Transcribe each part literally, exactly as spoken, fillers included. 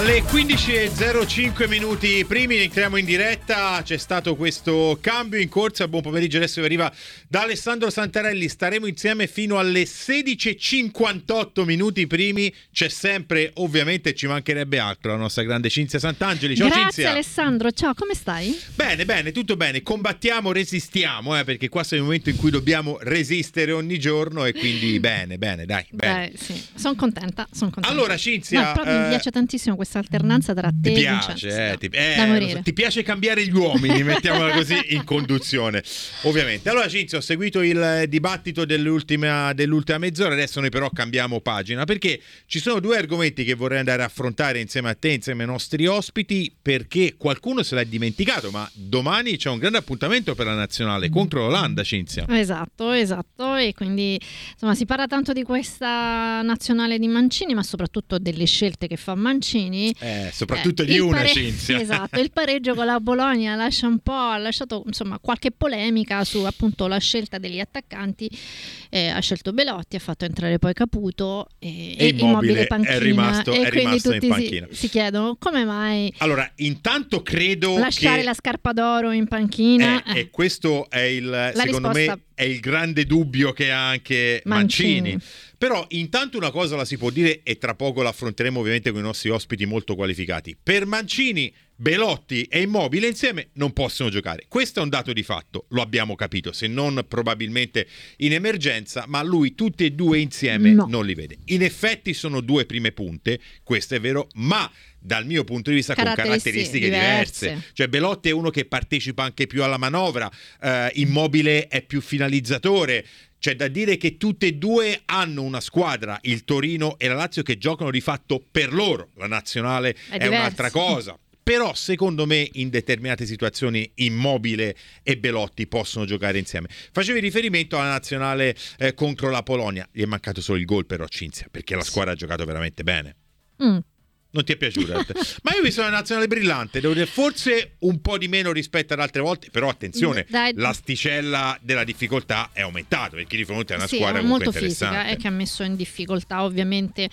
Alle quindici e zero cinque minuti primi entriamo in diretta, c'è stato questo cambio in corsa. Buon pomeriggio, adesso arriva da Alessandro Santarelli, staremo insieme fino alle sedici e cinquantotto minuti primi. C'è sempre, ovviamente ci mancherebbe altro, la nostra grande Cinzia Sant'Angeli. Ciao. Grazie Cinzia. Alessandro, ciao, come stai? Bene, bene, tutto bene, combattiamo, resistiamo, eh, perché qua siamo in un momento in cui dobbiamo resistere ogni giorno e quindi bene, bene, dai, bene. Beh, sì, sono contenta, sono contenta. Allora Cinzia, no, proprio eh, mi piace tantissimo questa alternanza tra te ti e piace, Vincenzo. eh, ti, eh, da morire. ti piace cambiare gli uomini, mettiamola così, in conduzione, ovviamente. Allora Cinzia, ho seguito il dibattito dell'ultima, dell'ultima mezz'ora, adesso noi però cambiamo pagina, perché ci sono due argomenti che vorrei andare a affrontare insieme a te, insieme ai nostri ospiti, perché qualcuno se l'ha dimenticato, ma domani c'è un grande appuntamento per la nazionale contro l'Olanda, Cinzia. Esatto, esatto, e quindi insomma si parla tanto di questa nazionale di Mancini, ma soprattutto delle scelte che fa Mancini. Eh, soprattutto eh, di una, pare- Cinzia. Esatto, il pareggio con la Bologna lascia un po', ha lasciato insomma qualche polemica su appunto la scelta degli attaccanti. Eh, ha scelto Belotti, ha fatto entrare poi Caputo e, e Immobile panchina, è rimasto, e è quindi rimasto tutti in panchina. Si, si chiedono come mai Allora, intanto credo lasciare che la scarpa d'oro in panchina. Eh, e questo è il, secondo risposta... me, è il grande dubbio che ha anche Mancini. Mancini. Però intanto una cosa la si può dire, e tra poco la affronteremo ovviamente con i nostri ospiti molto qualificati. Per Mancini, Belotti e Immobile insieme non possono giocare. Questo è un dato di fatto, lo abbiamo capito, se non probabilmente in emergenza, ma lui tutti e due insieme no. non li vede. In effetti sono due prime punte, questo è vero, ma dal mio punto di vista con caratteristiche diverse. diverse. Cioè Belotti è uno che partecipa anche più alla manovra, eh, Immobile è più finalizzatore. C'è da dire che tutte e due hanno una squadra, il Torino e la Lazio, che giocano di fatto per loro. La nazionale è, è un'altra cosa. Però secondo me in determinate situazioni Immobile e Belotti possono giocare insieme. Facevi riferimento alla nazionale eh, contro la Polonia. Gli è mancato solo il gol però, Cinzia, perché la squadra ha giocato veramente bene. Mm. Non ti è piaciuta? Ma io ho visto una nazionale brillante, devo dire, forse un po' di meno rispetto ad altre volte, però attenzione, Dai. l'asticella della difficoltà è aumentato, perché di fronte a una sì, squadra molto comunque interessante. fisica e che ha messo in difficoltà ovviamente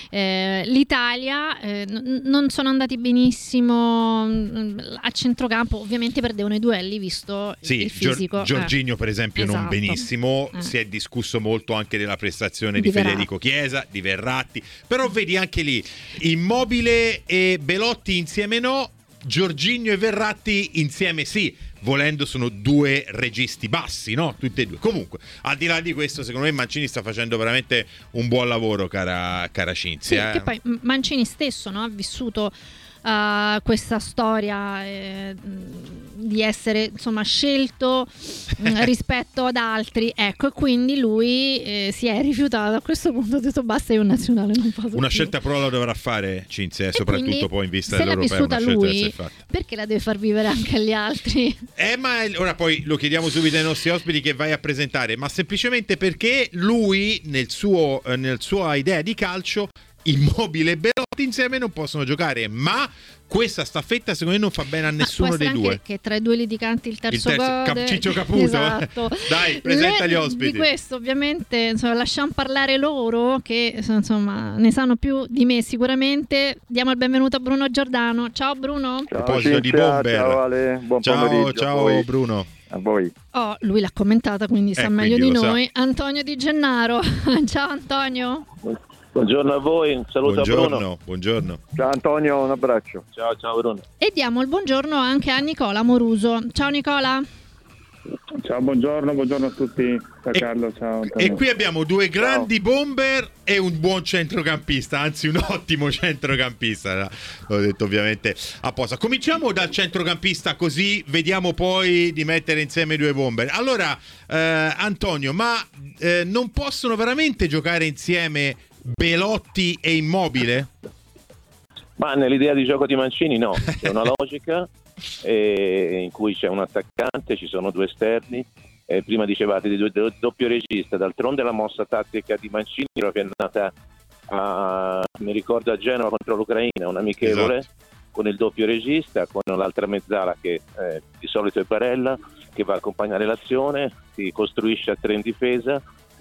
eh, l'Italia. Eh, n- non sono andati benissimo mh, a centrocampo, ovviamente perdevano i duelli visto sì, il fisico. Gior- Giorginio eh. per esempio esatto. non benissimo, eh. si è discusso molto anche della prestazione di, di Federico Chiesa, di Verratti, però vedi anche lì Immobile e Belotti insieme no, Giorginio e Verratti insieme sì, volendo sono due registi bassi, no? Tutti e due. Comunque, al di là di questo, secondo me Mancini sta facendo veramente un buon lavoro, cara, cara Cinzia. Sì, eh. che poi Mancini stesso, no, ha vissuto uh, questa storia eh, di essere insomma scelto rispetto ad altri, ecco, e quindi lui eh, si è rifiutato. A questo punto ha detto basta, io un nazionale non posso una più. scelta però la dovrà fare Cinzia, e soprattutto poi in vista se l'ha dell'Europeo vissuta una scelta deve lui, essere fatta. perché la deve far vivere anche agli altri? Eh, ma ora poi lo chiediamo subito ai nostri ospiti che vai a presentare, ma semplicemente perché lui nel suo eh, nel sua idea di calcio Immobile e Belotti insieme non possono giocare, ma questa staffetta secondo me non fa bene a nessuno dei due. Che tra i due litiganti il terzo, il terzo gode. Ciccio Caputo. Esatto. Dai, presenta Le, gli ospiti. Di questo ovviamente insomma, lasciamo parlare loro che insomma ne sanno più di me sicuramente. Diamo il benvenuto a Bruno Giordano. Ciao Bruno. Ciao, a proposito di Bomber. Ciao Ale, buon ciao, pomeriggio. ciao a voi. Bruno. A voi. Oh, lui l'ha commentata, quindi sa eh, meglio quindi di noi. sa. Antonio Di Gennaro. Ciao Antonio. Buongiorno a voi, un saluto buongiorno, a Bruno. Buongiorno. Ciao Antonio, un abbraccio. Ciao, ciao Bruno. E diamo il buongiorno anche a Nicola Moruso. Ciao Nicola. Ciao, buongiorno, buongiorno a tutti. Ciao e, Carlo, ciao Antonio. E qui abbiamo due grandi ciao. bomber e un buon centrocampista, anzi un ottimo centrocampista. L'ho detto ovviamente apposta. Cominciamo dal centrocampista, così vediamo poi di mettere insieme i due bomber. Allora, eh, Antonio, ma eh, non possono veramente giocare insieme Belotti e Immobile? Ma nell'idea di gioco di Mancini no, c'è una logica eh, in cui c'è un attaccante, ci sono due esterni, eh, prima dicevate di due, do, doppio regista, d'altronde la mossa tattica di Mancini proprio è nata a, mi ricordo a Genova contro l'Ucraina, un amichevole, esatto, con il doppio regista, con l'altra mezzala che eh, di solito è Barella, che va a accompagnare l'azione, si costruisce a tre in difesa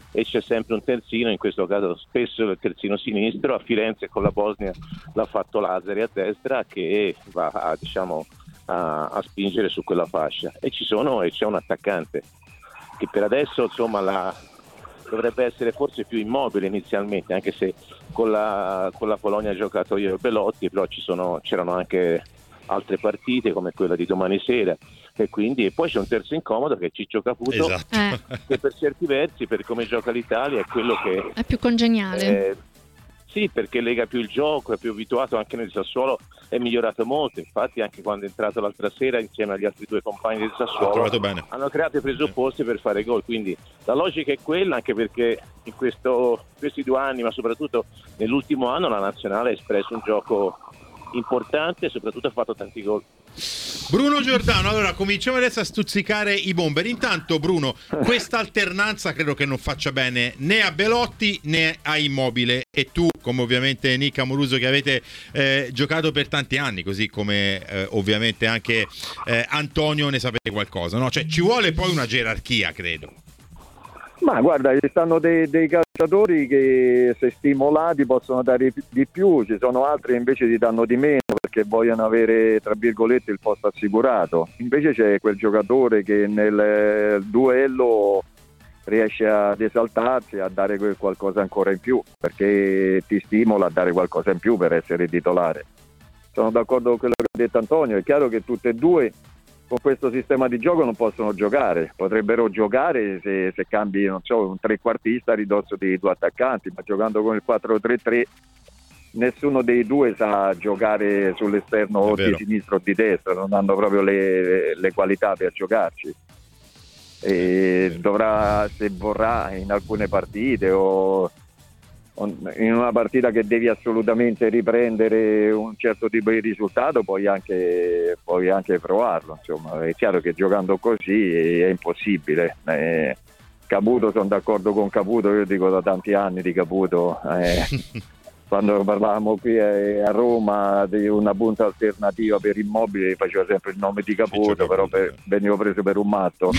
e c'è sempre un terzino, in questo caso spesso il terzino sinistro. A Firenze con la Bosnia l'ha fatto Lazzari a destra, che va a, diciamo, a, a spingere su quella fascia, e ci sono e c'è un attaccante che per adesso insomma la, dovrebbe essere forse più Immobile inizialmente, anche se con la, con la Polonia ha giocato io e Belotti, però ci sono, c'erano anche altre partite come quella di domani sera, e quindi e poi c'è un terzo incomodo che è Ciccio Caputo, esatto. eh. che per certi versi, per come gioca l'Italia, è quello che è più congeniale. eh, sì, perché lega più il gioco, è più abituato, anche nel Sassuolo è migliorato molto, infatti anche quando è entrato l'altra sera insieme agli altri due compagni del Sassuolo bene. hanno creato i presupposti per fare gol, quindi la logica è quella, anche perché in questo, questi due anni, ma soprattutto nell'ultimo anno, la nazionale ha espresso un gioco importante e soprattutto ha fatto tanti gol. Bruno Giordano, allora cominciamo adesso a stuzzicare i bomber. Intanto Bruno, questa alternanza credo che non faccia bene né a Belotti né a Immobile, e tu, come ovviamente Nick Amoruso, che avete eh, giocato per tanti anni, così come eh, ovviamente anche eh, Antonio, ne sapete qualcosa, no? Cioè ci vuole poi una gerarchia, credo. Ma guarda, ci stanno dei, dei calciatori che se stimolati possono dare di più, ci sono altri invece ti danno di meno perché vogliono avere, tra virgolette, il posto assicurato. Invece c'è quel giocatore che nel duello riesce ad esaltarsi, a dare quel qualcosa ancora in più, perché ti stimola a dare qualcosa in più per essere titolare. Sono d'accordo con quello che ha detto Antonio, è chiaro che tutte e due con questo sistema di gioco non possono giocare, potrebbero giocare se, se cambi, non so, un trequartista a ridosso di due attaccanti, ma giocando con il quattro tre tre nessuno dei due sa giocare sull'esterno o di sinistra o di destra, non hanno proprio le, le qualità per giocarci. E dovrà, se vorrà, in alcune partite o in una partita che devi assolutamente riprendere un certo tipo di risultato, puoi anche, puoi anche provarlo. Insomma, è chiaro che giocando così è impossibile. Eh, Caputo, sono d'accordo con Caputo, io dico da tanti anni di Caputo. Eh, quando parlavamo qui a Roma di una punta alternativa per Immobile, faceva sempre il nome di Caputo, però per, venivo preso per un matto.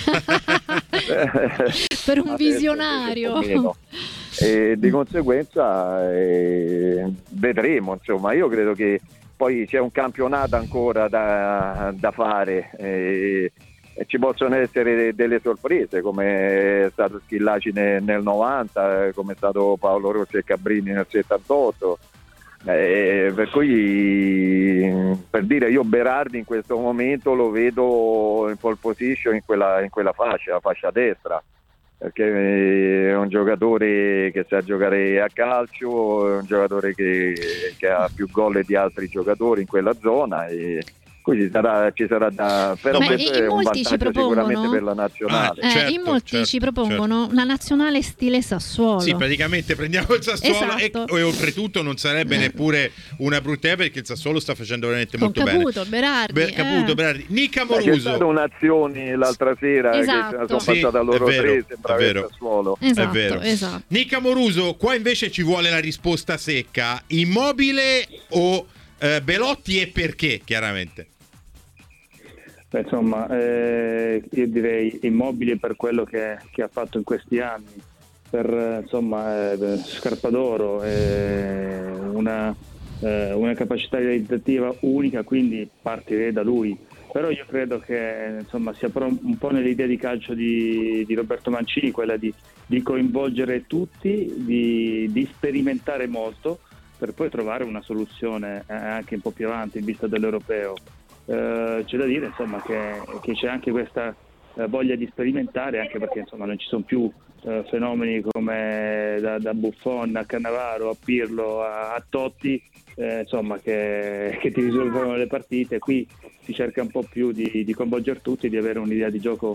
Per un visionario. E di conseguenza eh, vedremo, insomma. Io credo che poi c'è un campionato ancora da, da fare eh, e ci possono essere delle sorprese, come è stato Schillaci nel, nel novanta, come è stato Paolo Rossi e Cabrini nel settantotto, eh, per cui, per dire, io Berardi in questo momento lo vedo in pole position in quella, in quella fascia, la fascia destra, perché è un giocatore che sa giocare a calcio, è un giocatore che, che ha più gol di altri giocatori in quella zona, e quindi sarà, ci sarà da, però ma questo è un vantaggio sicuramente per la nazionale. Ah, eh, certo, in molti certo, ci propongono certo. una nazionale stile Sassuolo. Sì, praticamente prendiamo il Sassuolo, esatto. e, e oltretutto non sarebbe neppure una brutta idea, perché il Sassuolo sta facendo veramente con molto Caputo, bene. Berardi, Be- Caputo, eh. Berardi. Nick C'è Amoruso. stata un'azione l'altra sera, esatto. che sono Sì, passata loro è vero, tre, sembrava è il vero. Sassuolo. Esatto, è vero. esatto. Nick Amoruso, qua invece ci vuole la risposta secca: Immobile o eh, Belotti, e perché, chiaramente? Beh, insomma, eh, io direi Immobile per quello che, che ha fatto in questi anni, per insomma eh, Scarpa d'Oro, eh, una, eh, una capacità realizzativa unica, quindi partirei da lui. Però io credo che insomma sia un po' nell'idea di calcio di, di Roberto Mancini, quella di, di coinvolgere tutti, di, di sperimentare molto, per poi trovare una soluzione eh, anche un po' più avanti in vista dell'Europeo. Uh, c'è da dire insomma che, che c'è anche questa uh, voglia di sperimentare, anche perché insomma non ci sono più uh, fenomeni come da, da Buffon a Cannavaro a Pirlo a, a Totti eh, insomma che, che ti risolvono le partite. Qui si cerca un po' più di, di coinvolgere tutti e di avere un'idea di gioco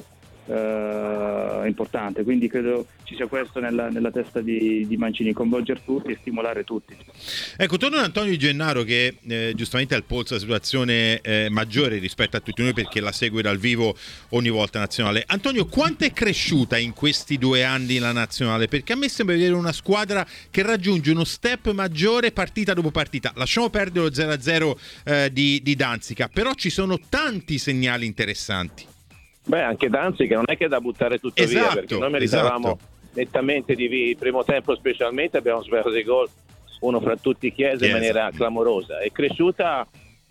Uh, importante, quindi credo ci sia questo nella, nella testa di, di Mancini, coinvolgere tutti e stimolare tutti. Ecco, torno ad Antonio Di Gennaro, che eh, giustamente ha il polso della situazione eh, maggiore rispetto a tutti noi, perché la segue dal vivo ogni volta nazionale. Antonio, quanto è cresciuta in questi due anni la nazionale? Perché a me sembra vedere una squadra che raggiunge uno step maggiore partita dopo partita. Lasciamo perdere lo zero a zero eh, di, di Danzica, però ci sono tanti segnali interessanti. Beh, anche Danzica non è che è da buttare tutto esatto, via, perché noi meritavamo, esatto. nettamente di primo tempo, specialmente abbiamo sbagliato dei gol, uno fra tutti Chiesa, Chiesa. in maniera clamorosa. È cresciuta,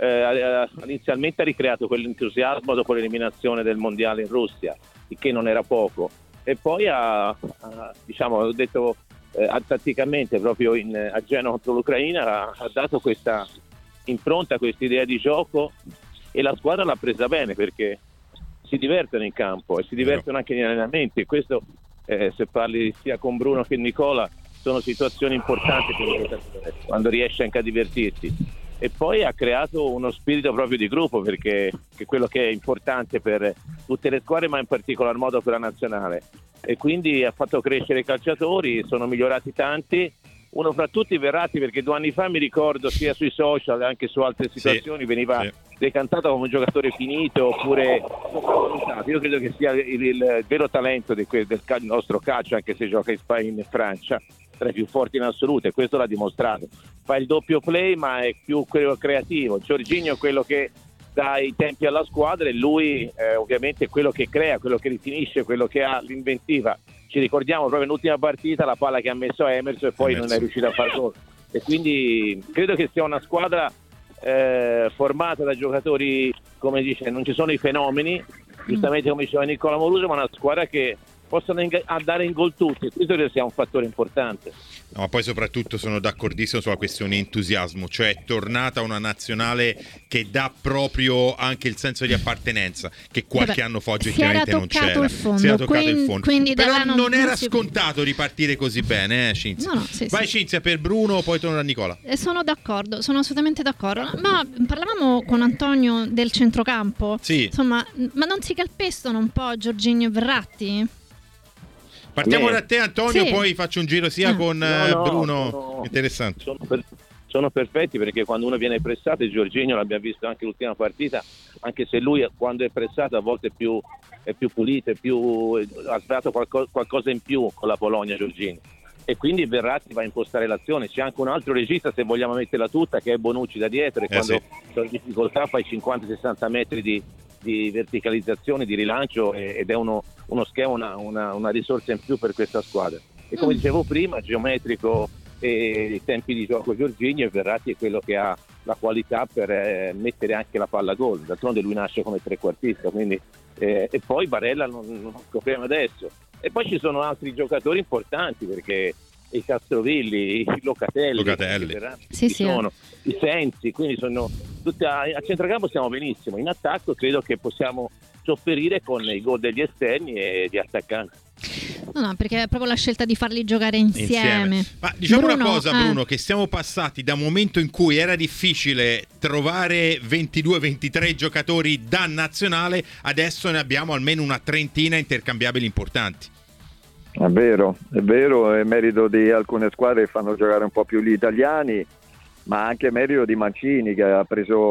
eh, inizialmente ha ricreato quell'entusiasmo dopo l'eliminazione del mondiale in Russia, il che non era poco, e poi ha, ha diciamo, ho detto eh, tatticamente proprio in, a Genova contro l'Ucraina ha, ha dato questa impronta, questa idea di gioco, e la squadra l'ha presa bene perché si divertono in campo e si divertono anche negli allenamenti, e questo eh, se parli sia con Bruno che Nicola sono situazioni importanti per il giocatore, quando riesce anche a divertirsi. E poi ha creato uno spirito proprio di gruppo, perché che è quello che è importante per tutte le squadre, ma in particolar modo per la nazionale, e quindi ha fatto crescere i calciatori, sono migliorati tanti. Uno fra tutti Verratti, perché due anni fa mi ricordo sia sui social che anche su altre situazioni sì, veniva sì. decantato come un giocatore finito oppure sottovalutato. Io credo che sia il, il vero talento del, del nostro calcio, anche se gioca in Spagna e Francia, tra i più forti in assoluto, e questo l'ha dimostrato. Fa il doppio play, ma è più quello creativo. Jorginho è quello che dà i tempi alla squadra, e lui eh, ovviamente è quello che crea, quello che rifinisce, quello che ha l'inventiva. Ci ricordiamo proprio nell'ultima partita la palla che ha messo Emerson e poi Emerson. non è riuscito a far gol, e quindi credo che sia una squadra eh, formata da giocatori, come dice, non ci sono i fenomeni, giustamente come diceva Nicola Moruso, ma una squadra che possono ing- andare in gol tutti, e questo credo sia un fattore importante. No, ma poi soprattutto sono d'accordissimo sulla questione entusiasmo, cioè è tornata una nazionale che dà proprio anche il senso di appartenenza che qualche Vabbè, anno fa oggettivamente non c'era. Il fondo, si era toccato quindi, il fondo. Quindi Però non, non era si... scontato ripartire così bene, eh, Cinzia. No, no, sì, Vai sì. Cinzia per Bruno, poi torno a Nicola. Eh, sono d'accordo, sono assolutamente d'accordo. Ma parlavamo con Antonio del centrocampo. Sì. Insomma, ma non si calpestano un po' Jorginho e Verratti? Partiamo Beh, da te Antonio, sì. poi faccio un giro sia ah. con no, no, Bruno. sono, Interessante. Sono, per, sono perfetti, perché quando uno viene pressato, e Jorginho l'abbiamo visto anche l'ultima partita, anche se lui quando è pressato a volte è più, è più pulito, è più, ha sbagliato qualcosa, qualcosa in più con la Polonia Jorginho, e quindi Verratti va a impostare l'azione. C'è anche un altro regista, se vogliamo metterla tutta, che è Bonucci da dietro, e eh quando sì. sono in difficoltà fa i cinquanta sessanta metri di di verticalizzazione, di rilancio, ed è uno, uno schema, una, una, una risorsa in più per questa squadra. E come dicevo prima, geometrico e i tempi di gioco Jorginho, e Verratti è quello che ha la qualità per eh, mettere anche la palla a gol. D'altronde lui nasce come trequartista, quindi eh, e poi Barella non, non lo scopriamo adesso. E poi ci sono altri giocatori importanti, perché i Castrovilli, i Locatelli, Locatelli. Verratti, sì, ci sì, sono eh. i Sensi, quindi sono tutti a, a centrocampo stiamo benissimo. In attacco credo che possiamo sopperire con i gol degli esterni e gli attaccanti. No, no, perché è proprio la scelta di farli giocare insieme. insieme. Ma diciamo Bruno, una cosa, Bruno, eh. che siamo passati da un momento in cui era difficile trovare ventidue ventitré giocatori da nazionale, adesso ne abbiamo almeno una trentina intercambiabili importanti. È vero, è vero, è merito di alcune squadre che fanno giocare un po' più gli italiani, ma anche merito di Mancini, che ha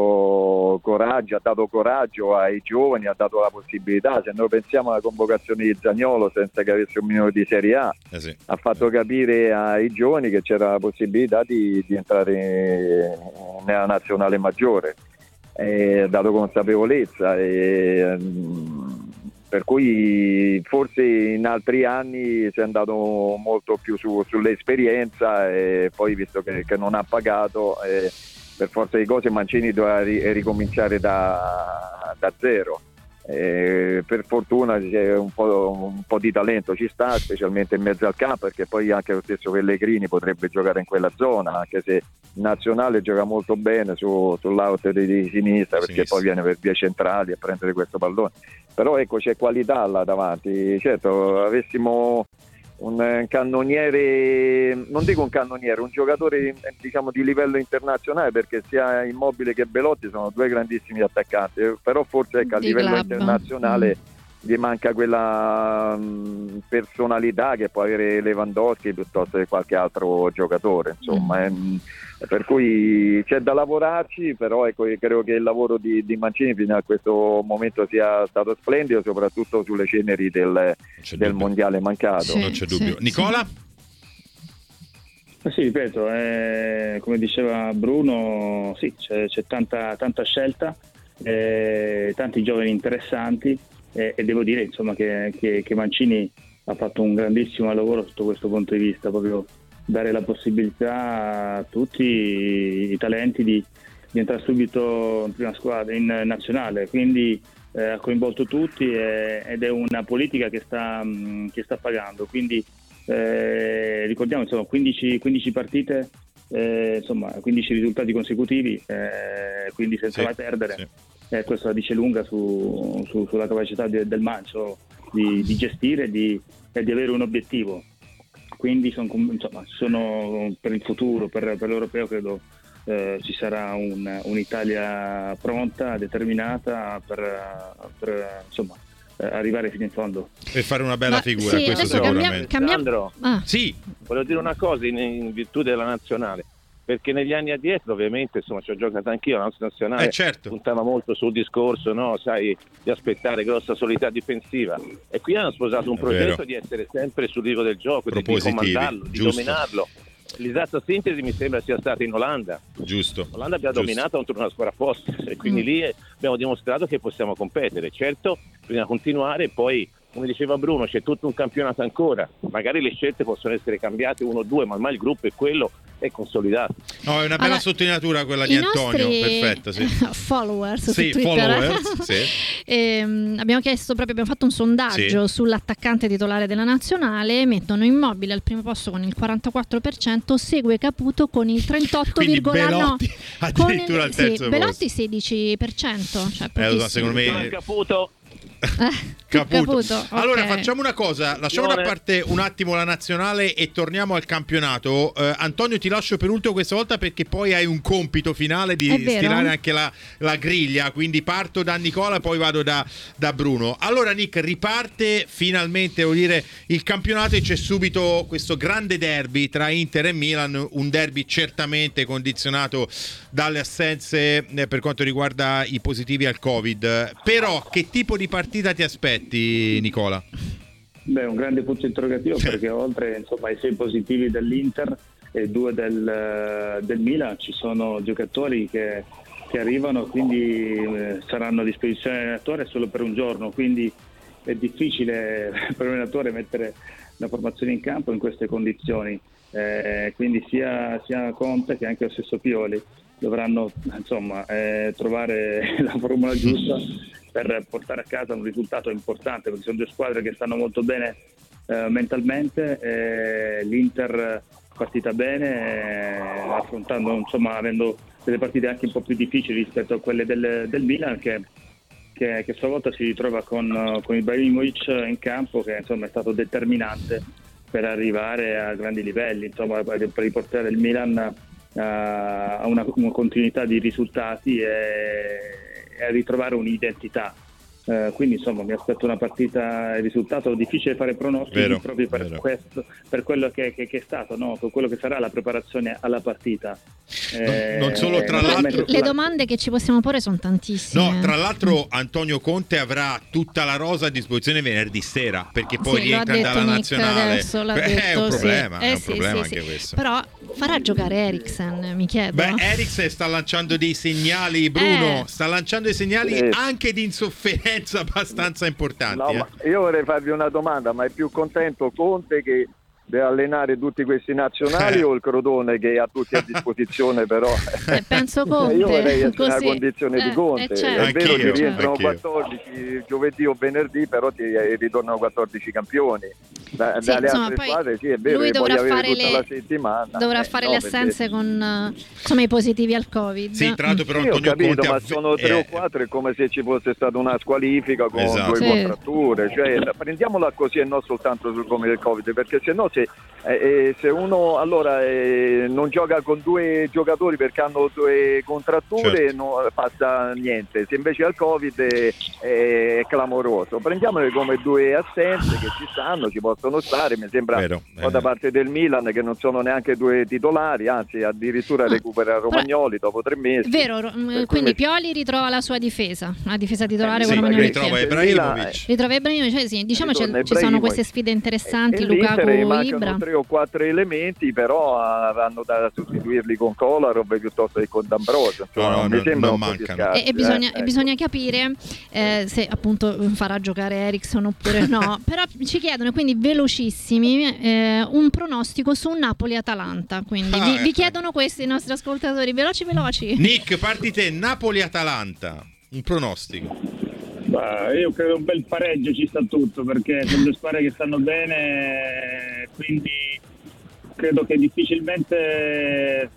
preso coraggio, ha dato coraggio ai giovani, ha dato la possibilità. Se noi pensiamo alla convocazione di Zaniolo senza che avesse un minuto di Serie A, eh sì. ha fatto capire ai giovani che c'era la possibilità di, di entrare nella nazionale maggiore, ha dato consapevolezza, e, per cui forse in altri anni si è andato molto più su, sull'esperienza, e poi visto che, che non ha pagato, eh, per forza di cose Mancini doveva ri, ricominciare da, da zero. Eh, per fortuna c'è un po', un po' di talento ci sta, specialmente in mezzo al campo, perché poi anche lo stesso Pellegrini potrebbe giocare in quella zona, anche se il nazionale gioca molto bene su, sull'out di, di sinistra, perché sinistra. Poi viene per vie centrali a prendere questo pallone. Però ecco, c'è qualità là davanti. Certo, avessimo un cannoniere, non dico un cannoniere, un giocatore diciamo di livello internazionale, perché sia Immobile che Belotti sono due grandissimi attaccanti, però forse ecco, a Di livello club. internazionale mm. gli manca quella mh, personalità che può avere Lewandowski piuttosto che qualche altro giocatore, insomma. Mm. È, per cui c'è da lavorarci, però ecco, io credo che il lavoro di, di Mancini fino a questo momento sia stato splendido, soprattutto sulle ceneri del, del mondiale mancato. Sì, non c'è dubbio. sì, Nicola? Sì. Sì, ripeto, eh, come diceva Bruno, sì, c'è, c'è tanta, tanta scelta, eh, tanti giovani interessanti, eh, e devo dire insomma che, che, che Mancini ha fatto un grandissimo lavoro sotto questo punto di vista, proprio dare la possibilità a tutti i talenti di, di entrare subito in prima squadra, in nazionale, quindi eh, ha coinvolto tutti e, ed è una politica che sta, mh, che sta pagando, quindi eh, ricordiamo insomma quindici, quindici partite, eh, insomma quindici risultati consecutivi, eh, quindi senza sì, mai perdere, sì. eh, questo la dice lunga su, su, sulla capacità de, del Mancio di, di gestire di, e di avere un obiettivo. Quindi sono, insomma, sono per il futuro, per, per l'Europeo credo eh, ci sarà un, un'Italia pronta, determinata per, per insomma, eh, arrivare fino in fondo. E fare una bella Ma, figura, sì, questo sicuramente. Cambia, Alessandro, ah. Sì, volevo dire una cosa in, in virtù della nazionale, perché negli anni addietro ovviamente insomma ci ho giocato anch'io, la nostra nazionale eh, certo. puntava molto sul discorso, no, sai, di aspettare grossa solidità difensiva, e qui hanno sposato un È progetto vero. di essere sempre sul rigo del gioco, di, di Propositivi, comandarlo, di giusto. dominarlo. L'esatta sintesi mi sembra sia stata in Olanda. Giusto. L'Olanda abbiamo giusto. dominato contro una squadra forte e quindi Mm. lì abbiamo dimostrato che possiamo competere. Certo, bisogna continuare, poi come diceva Bruno c'è tutto un campionato ancora, magari le scelte possono essere cambiate uno o due, ma ormai il gruppo è quello, è consolidato. No, è una bella Allora, sottolineatura quella i di Antonio, nostri perfetta, sì. followers Sì, su Twitter followers, sì. ehm, abbiamo chiesto proprio, abbiamo fatto un sondaggio Sì. sull'attaccante titolare della nazionale. Mettono Immobile al primo posto con il quarantaquattro per cento, segue Caputo con il trentotto Quindi virgola nove Belotti addirittura al terzo sì, posto. Belotti sedici per cento, cioè Eh, lo so, pochissimo. secondo me Caputo, Eh, Caputo. Caputo, ok. Allora facciamo una cosa, lasciamo da Buone. parte un attimo la nazionale e torniamo al campionato. eh, Antonio, ti lascio per ultimo questa volta perché poi hai un compito finale di È vero. stilare anche la, la griglia, quindi parto da Nicola e poi vado da, da Bruno. Allora Nick, riparte finalmente, devo dire, il campionato e c'è subito questo grande derby tra Inter e Milan, un derby certamente condizionato dalle assenze eh, per quanto riguarda i positivi al Covid. Però che tipo di partita ti aspetti, Nicola? Beh, un grande punto interrogativo perché oltre insomma ai sei positivi dell'Inter e due del, del Milan ci sono giocatori che, che arrivano, quindi eh, saranno a disposizione dell'allenatore solo per un giorno, quindi è difficile per un allenatore mettere la formazione in campo in queste condizioni, eh, quindi sia, sia Conte che anche lo stesso Pioli dovranno insomma eh, trovare la formula giusta per portare a casa un risultato importante, perché sono due squadre che stanno molto bene eh, mentalmente, eh, l'Inter partita bene, eh, affrontando insomma avendo delle partite anche un po' più difficili rispetto a quelle del, del Milan che, che, che a sua volta si ritrova con, con Ibrahimovic in campo, che insomma è stato determinante per arrivare a grandi livelli, insomma per riportare il Milan a una, una continuità di risultati e, e a ritrovare un'identità. Uh, quindi insomma mi aspetto una partita, il risultato difficile fare pronostici Vero, proprio per vero. questo, per quello che, che, che è stato, no? Per quello che sarà la preparazione alla partita. Non- non solo, tra Poi l'altro- le domande che ci possiamo porre sono tantissime. No, tra l'altro Antonio Conte avrà tutta la rosa a disposizione venerdì sera perché poi Sì, lo ha rientra detto dalla Nick nazionale. adesso, l'ha Beh, è detto, un sì. problema, Eh è un sì, problema sì, anche sì. questo. Però farà giocare Eriksen, mi chiedo. Beh, Eriksen sta lanciando dei segnali, Bruno, Eh. sta lanciando dei segnali Sì. anche di insofferenza abbastanza importanti. No, eh. ma io vorrei farvi una domanda, ma è più contento Conte che deve allenare tutti questi nazionali Eh. o il Crotone che ha tutti a disposizione però? Eh, penso Conte. Io vorrei essere nella così. condizione Eh, di Conte, eh, certo. è vero Anch'io, che rientrano anch'io. quattordici giovedì o venerdì, però ti eh, ritornano quattordici campioni. Da, Sì, dalle insomma, altre poi squadre sì è vero lui che puoi dovrà avere fare tutta le- la settimana. Dovrà eh, fare no, le perché- assenze con eh, insomma i positivi al Covid. Sì, tra l'altro però Sì, ho Antonio capito, Conte ma ha- sono tre eh, o quattro, è come se ci fosse stata una squalifica con Esatto. due Sì. contratture, cioè prendiamola così e non soltanto sul come del Covid, perché se no se, eh, eh, se uno allora eh, non gioca con due giocatori perché hanno due contratture Certo. non passa niente, se invece al Covid è, è clamoroso. Prendiamole come due assenze che ci stanno, ci possono stare, mi sembra Vero, un po' da eh. parte del Milan che non sono neanche due titolari, anzi addirittura Ah, recupera Romagnoli dopo tre mesi. Vero, ro- Per cui quindi mi- Pioli ritrova la sua difesa, la difesa titolare Eh, con sì, Romagnoli e ritrova Chiesa. Ibrahimovic. Ritrova Ibrahimovic, cioè, sì, diciamo Ritorna c'è- ci sono Ibrahimovic. queste sfide interessanti, E l'Inter Lukaku, rimane Ibra. tre o quattro elementi, però hanno da sostituirli con Kolarov piuttosto che con D'Ambrosio. Insomma, no, no, mi no, sembra non un po' di mancano. scarsi, E, e bisogna, eh, e bisogna capire eh, se appunto farà giocare Eriksen oppure no. Però ci chiedono, quindi velocissimi, eh, un pronostico su Napoli-Atalanta. Quindi Ah, vi, vi eh. chiedono questi i nostri ascoltatori, veloci veloci. Nick, parti te, Napoli-Atalanta, un pronostico. Bah, io credo un bel pareggio ci sta tutto, perché sono due squadre che stanno bene, quindi credo che difficilmente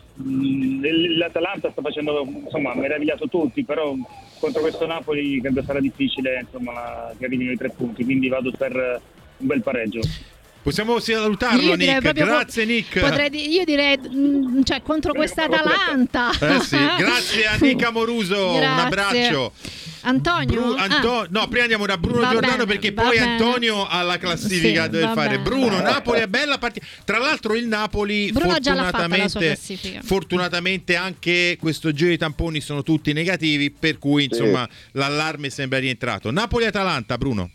mh, l'Atalanta sta facendo, insomma, ha meravigliato tutti, però contro questo Napoli credo sarà difficile, insomma, che arrivino i tre punti, quindi vado per un bel pareggio. Possiamo salutarlo, Io direi Nick. proprio Grazie, co- Nick. Potrei di- io direi, mh, cioè, contro questa Atalanta. Eh sì. Grazie a Nick Amoruso. Un Grazie. abbraccio. Antonio? Bru- Anto- Ah. No, prima andiamo da Bruno Va Giordano, bene, perché va poi bene. Antonio ha la classifica Sì, deve va fare. bene. Bruno, Napoli è bella partita. Tra l'altro il Napoli Bruno ha già l'ha fatta la sua fortunatamente classifica. fortunatamente anche questo giro di tamponi sono tutti negativi, per cui insomma l'allarme sembra rientrato. Napoli-Atalanta, Bruno.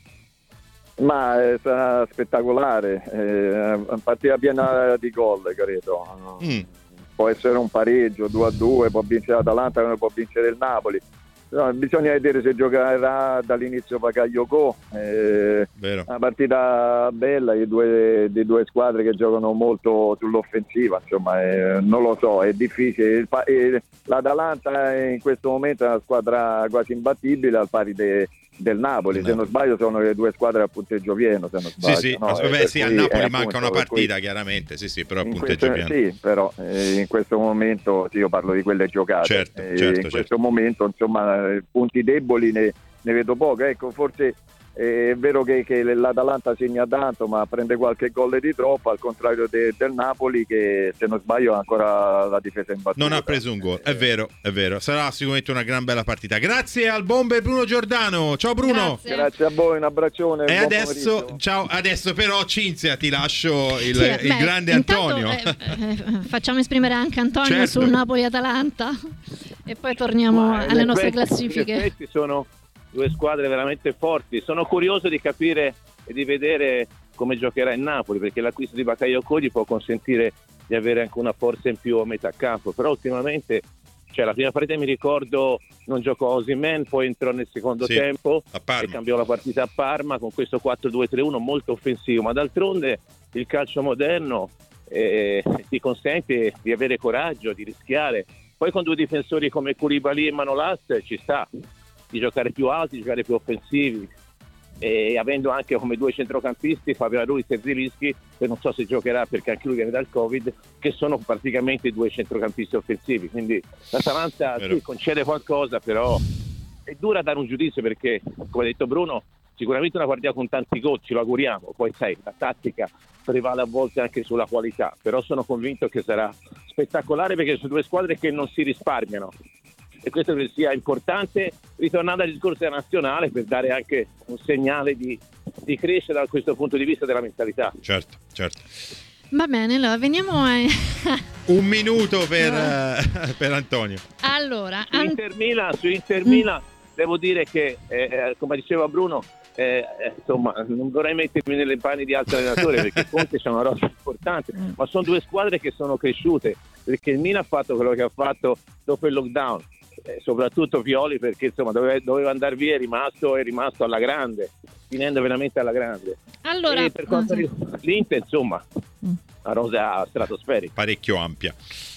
Ma è stata spettacolare, eh, una partita piena di gol, credo. Mm. Può essere un pareggio, due a due, può vincere l'Atalanta come può vincere il Napoli. No, bisogna vedere se giocherà dall'inizio Bakayoko. Eh, Vero. una partita bella di due, di due squadre che giocano molto sull'offensiva, insomma, eh, non lo so, è difficile. Il pa- eh, L'Atalanta in questo momento è una squadra quasi imbattibile al pari de- del Napoli, se non sbaglio sono le due squadre a punteggio pieno, se non Sì, sbaglio. sì, no? Vabbè, Eh, per sì, al cui, Napoli eh, manca appunto, una per cui- partita, chiaramente. Sì, sì, però in punteggio questo, pieno. sì, però eh, in questo momento sì, io parlo di quelle giocate. Certo, Eh, certo, in certo. questo momento, insomma, eh, punti deboli ne, ne vedo poco. Ecco, forse eh, è vero che, che l'Atalanta segna tanto, ma prende qualche gol di troppo, al contrario de- del Napoli, che se non sbaglio ha ancora la difesa imbattuta. Non ha preso un gol, è vero, è vero. Sarà sicuramente una gran bella partita. Grazie al bomber Bruno Giordano. Ciao Bruno. Grazie. Grazie a voi, un abbraccione. E buon adesso, pomeriggio. ciao, adesso però Cinzia ti lascio il, Sì, il beh, grande intanto, Antonio. eh, eh, facciamo esprimere anche Antonio Certo. sul Napoli-Atalanta e poi torniamo Ma in alle nostre effetti- classifiche. In effetti sono due squadre veramente forti. Sono curioso di capire e di vedere come giocherà il Napoli, perché l'acquisto di Bakayoko gli può consentire di avere anche una forza in più a metà campo. Però ultimamente, cioè, la prima partita mi ricordo non giocò Osimhen, poi entrò nel secondo Sì, tempo a Parma. e cambiò la partita a Parma con questo quattro due tre uno molto offensivo. Ma d'altronde il calcio moderno eh, ti consente di avere coraggio, di rischiare. Poi con due difensori come Koulibaly e Manolas ci sta di giocare più alti, di giocare più offensivi, e avendo anche come due centrocampisti Fabio Ruiz e Zilischi, che non so se giocherà perché anche lui viene dal Covid, che sono praticamente due centrocampisti offensivi. Quindi l'Atalanta Vero. sì, concede qualcosa, però è dura dare un giudizio, perché come ha detto Bruno sicuramente una partita con tanti gol, ce lo auguriamo, poi sai, la tattica prevale a volte anche sulla qualità, però sono convinto che sarà spettacolare, perché sono due squadre che non si risparmiano, e questo credo sia importante, ritornando al discorso della nazionale, per dare anche un segnale di, di crescere da questo punto di vista della mentalità. Certo, certo. Va bene, allora veniamo a... Un minuto per, eh, per Antonio. allora, Su An- Inter Milan, su Inter Milan devo dire che eh, come diceva Bruno, eh, eh, insomma, non vorrei mettermi nelle panni di altri allenatori, perché Conte c'è una rosa importante, ma sono due squadre che sono cresciute, perché il Milan ha fatto quello che ha fatto dopo il lockdown, eh, soprattutto Pioli, perché insomma doveva, doveva andare via, è rimasto, è rimasto alla grande, finendo veramente alla grande. allora E per quanto riguarda l'Inter, insomma, una rosa stratosferica. Parecchio ampia.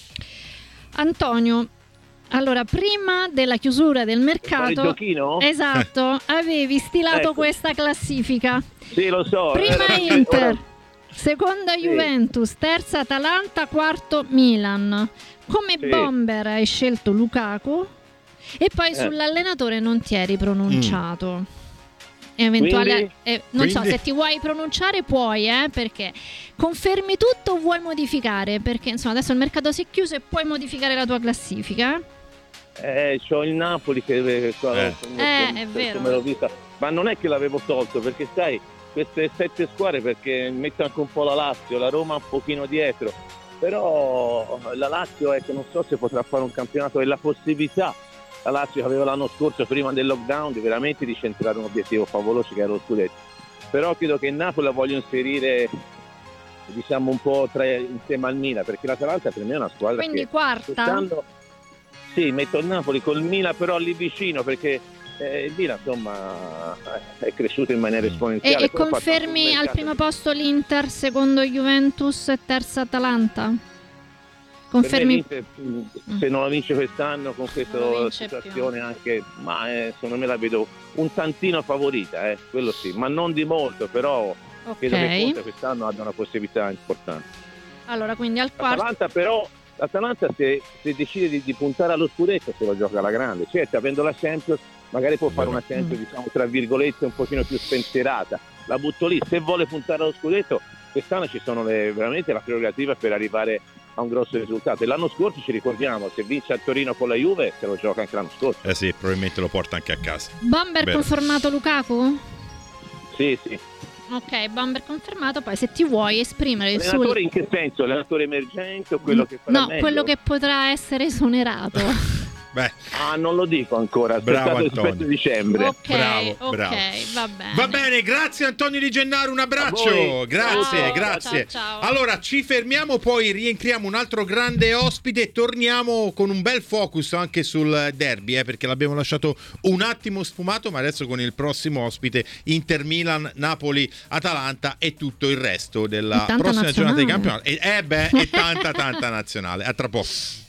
Antonio, allora prima della chiusura del Fare il mercato, giochino? esatto, avevi stilato Ecco. questa classifica. Sì, lo so. Prima Ora- Inter, ora- seconda Sì. Juventus, terza Atalanta, quarto Milan. Come Sì. bomber hai scelto Lukaku e poi Eh. sull'allenatore non ti eri pronunciato. Eventuale, Quindi? eh, non so Quindi? se ti vuoi pronunciare, puoi, eh, perché confermi tutto o vuoi modificare? Perché insomma adesso il mercato si è chiuso e puoi modificare la tua classifica. Eh, c'ho il Napoli che eh, qua- Eh. come- Eh, come- è vero. come l'ho vista. Ma non è che l'avevo tolto, perché sai, queste sette squadre, perché metto anche un po' la Lazio, la Roma un pochino dietro, però la Lazio, ecco, non so se potrà fare un campionato, e la possibilità, la Lazio che aveva l'anno scorso prima del lockdown, di veramente di centrare un obiettivo favoloso che era lo scudetto. Però credo che il Napoli la voglio inserire diciamo un po' tra, insieme al Milan, perché l'Atalanta per me è una squadra quindi che quarta? quest'anno, sì, metto il Napoli col Milan però lì vicino, perché eh, il Milan insomma è cresciuto in maniera esponenziale. E, e confermi al primo posto l'Inter, secondo Juventus e terza Atalanta? Confermi? Per me l'Inter, se non la vince quest'anno con questa situazione più. Anche, ma eh, secondo me la vedo un tantino favorita, eh, quello sì, ma non di molto, però okay. Credo che Conte quest'anno abbia una possibilità importante. Allora, quindi al quarto. L'Atalanta però, l'Atalanta se, se decide di, di puntare allo scudetto se lo gioca alla grande, certo avendo la Champions magari può fare una Champions mm. diciamo tra virgolette un pochino più spensierata, la butto lì, se vuole puntare allo scudetto quest'anno ci sono le, veramente la prerogativa per arrivare a un grosso risultato. E l'anno scorso ci ricordiamo, se vince a Torino con la Juve se lo gioca anche l'anno scorso. Eh sì, probabilmente lo porta anche a casa. Bomber Vero. Confermato Lukaku? Sì, sì. Ok, Bomber confermato. Poi se ti vuoi esprimere il suo... Allenatore in che senso? Allenatore emergente o quello che farà No, meglio? quello che potrà essere esonerato. Beh. Ah, non lo dico ancora, bravo aspetto dicembre. Ok, bravo, ok, bravo. Va bene. Va bene, grazie Antonio Di Gennaro, un abbraccio. Grazie, ciao, grazie. Ciao, ciao. Allora, ci fermiamo, poi rientriamo un altro grande ospite e torniamo con un bel focus anche sul derby, eh, perché l'abbiamo lasciato un attimo sfumato, ma adesso con il prossimo ospite Inter Milan, Napoli, Atalanta e tutto il resto della prossima nazionale. giornata di campionato. E eh beh, è tanta tanta nazionale. A tra poco.